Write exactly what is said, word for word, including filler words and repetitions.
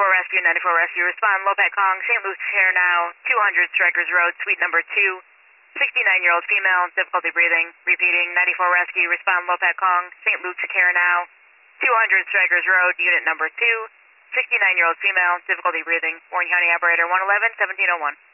ninety-four Rescue, ninety-four Rescue, respond, Lopat Kong, Saint Luke's Care Now, two hundred Strikers Road, suite number two, sixty-nine-year-old female, difficulty breathing, repeating, ninety-four Rescue, respond, Lopat Kong, Saint Luke's Care Now, two hundred Strikers Road, unit number two, sixty-nine-year-old female, difficulty breathing, Warren County Operator one eleven, seventeen oh one.